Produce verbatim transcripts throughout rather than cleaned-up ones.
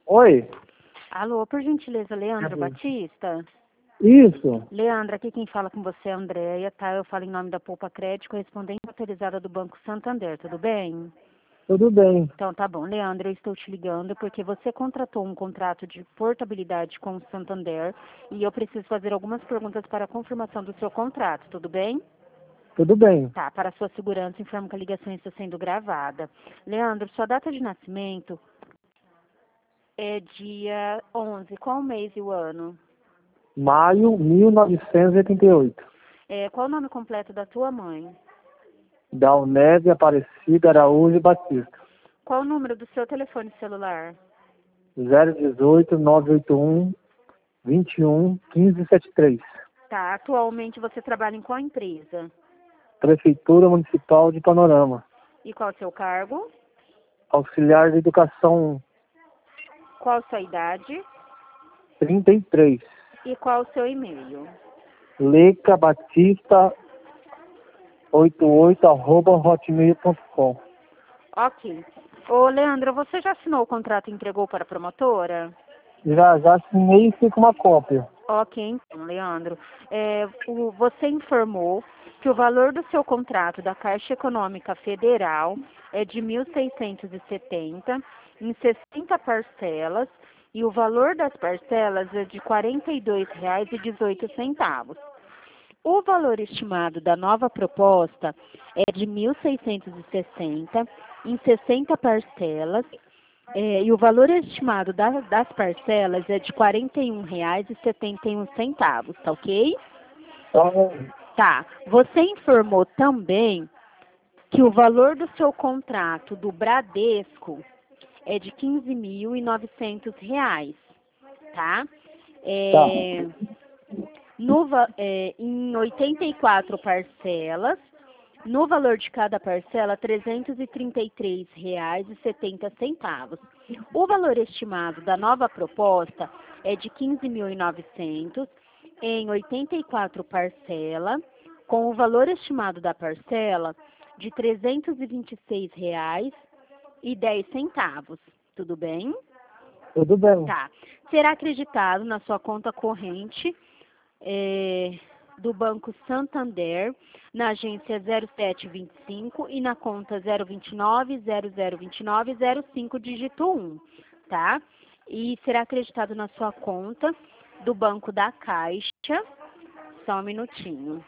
Oi? Alô, por gentileza, Leandro Batista? Isso. Leandro, aqui quem fala com você é a Andréia, tá? Eu falo em nome da Poupa Crédito, correspondente autorizada do Banco Santander, tudo bem? Tudo bem. Então tá bom, Leandro, eu estou te ligando porque você contratou um contrato de portabilidade com o Santander e eu preciso fazer algumas perguntas para a confirmação do seu contrato, tudo bem? Tudo bem. Tá, para sua segurança, informo que a ligação está sendo gravada. Leandro, sua data de nascimento é dia onze, qual o mês e o ano? Maio mil novecentos e oitenta e oito. É, qual o nome completo da tua mãe? Dalneve Aparecida Araújo Batista. Qual o número do seu telefone celular? zero dezoito, nove oito um, vinte e um, quinze setenta e três. Tá, atualmente você trabalha em qual empresa? Prefeitura Municipal de Panorama. E qual o seu cargo? Auxiliar de Educação Qual a sua idade? trinta e três. E qual o seu e-mail? Leca Batista oitenta e oito arroba hotmail ponto com. Ok. Ô, Leandro, você já assinou o contrato e entregou para a promotora? Já, já assinei e fica uma cópia. Ok, então, Leandro. É, o- você informou que o valor do seu contrato da Caixa Econômica Federal é de mil seiscentos e setenta em sessenta parcelas e o valor das parcelas é de quarenta e dois reais e dezoito centavos. O valor estimado da nova proposta é de mil seiscentos e sessenta em sessenta parcelas é, e o valor estimado da- das parcelas é de quarenta e um reais e setenta e um centavos, tá ok? Então, Tá. Você informou também que o valor do seu contrato do Bradesco é de quinze mil e novecentos reais, tá? tá. É, no, va- é, em oitenta e quatro parcelas, no valor de cada parcela, trezentos e trinta e três reais e setenta centavos. O valor estimado da nova proposta é de quinze mil e novecentos em oitenta e quatro parcelas, com o valor estimado da parcela de trezentos e vinte e seis reais e dez centavos. Tudo bem? Tudo bem. Tá. Será acreditado na sua conta corrente é, do Banco Santander, na agência zero sete vinte e cinco e na conta zero vinte e nove, zero zero vinte e nove, zero cinco, dígito um, tá? E será acreditado na sua conta do Banco da Caixa. Só um minutinho.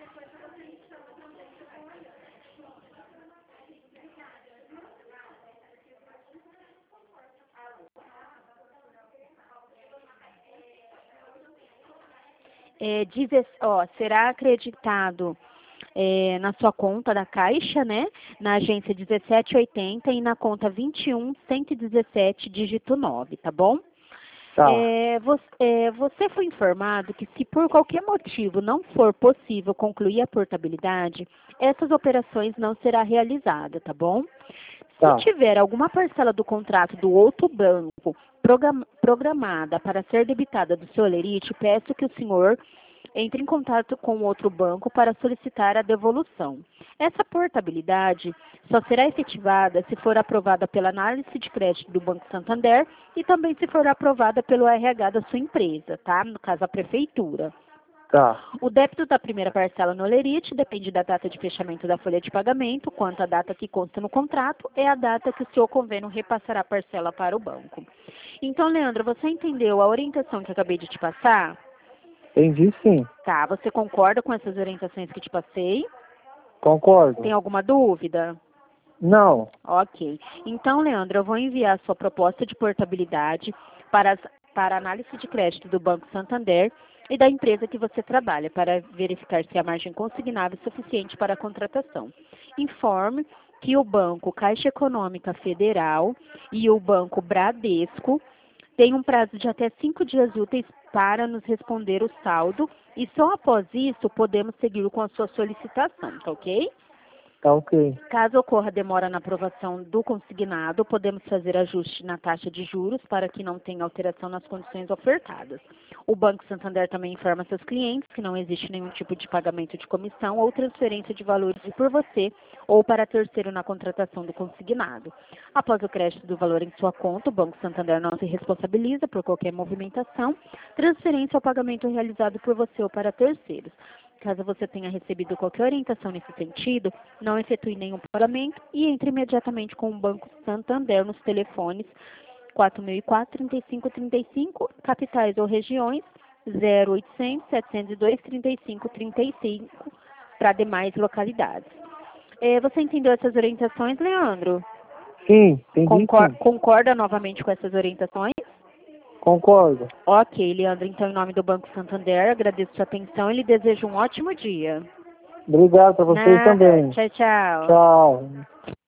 É, deze- ó, será acreditado é, na sua conta da Caixa, né? Na agência dezessete oitenta e na conta vinte e um, cento e dezessete, dígito nove, tá bom? Tá. É, você, é, você foi informado que se por qualquer motivo não for possível concluir a portabilidade, essas operações não será realizada, tá bom? Tá. Se tiver alguma parcela do contrato do outro banco programa- programada para ser debitada do seu Olerite, peço que o senhor entre em contato com outro banco para solicitar a devolução. Essa portabilidade só será efetivada se for aprovada pela análise de crédito do Banco Santander e também se for aprovada pelo R H da sua empresa, tá? No caso, a prefeitura. Tá. O débito da primeira parcela no Olerite depende da data de fechamento da folha de pagamento, quanto a data que consta no contrato é a data que o seu convênio repassará a parcela para o banco. Então, Leandro, você entendeu a orientação que eu acabei de te passar? Entendi sim. Tá, você concorda com essas orientações que te passei? Concordo. Tem alguma dúvida? Não. Ok. Então, Leandro, eu vou enviar a sua proposta de portabilidade para, as, para a análise de crédito do Banco Santander e da empresa que você trabalha, para verificar se a margem consignável é suficiente para a contratação. Informe que o Banco Caixa Econômica Federal e o Banco Bradesco têm um prazo de até cinco dias úteis para nos responder o saldo e só após isso podemos seguir com a sua solicitação, tá ok? Tá ok. Caso ocorra demora na aprovação do consignado, podemos fazer ajuste na taxa de juros para que não tenha alteração nas condições ofertadas. O Banco Santander também informa seus clientes que não existe nenhum tipo de pagamento de comissão ou transferência de valores por você ou para terceiro na contratação do consignado. Após o crédito do valor em sua conta, o Banco Santander não se responsabiliza por qualquer movimentação, transferência ou pagamento realizado por você ou para terceiros. Caso você tenha recebido qualquer orientação nesse sentido, não efetue nenhum pagamento e entre imediatamente com o Banco Santander nos telefones quatro mil e quatro, trinta e cinco trinta e cinco, capitais ou regiões zero oitocentos, setecentos e dois, trinta e cinco trinta e cinco para demais localidades. Eh, você entendeu essas orientações, Leandro? Sim, entendi. Concor- Sim. concorda novamente com essas orientações? Concordo. Ok, Leandro, então em nome do Banco Santander, agradeço sua atenção e lhe desejo um ótimo dia. Obrigado para vocês Nada. também. Tchau, tchau. Tchau.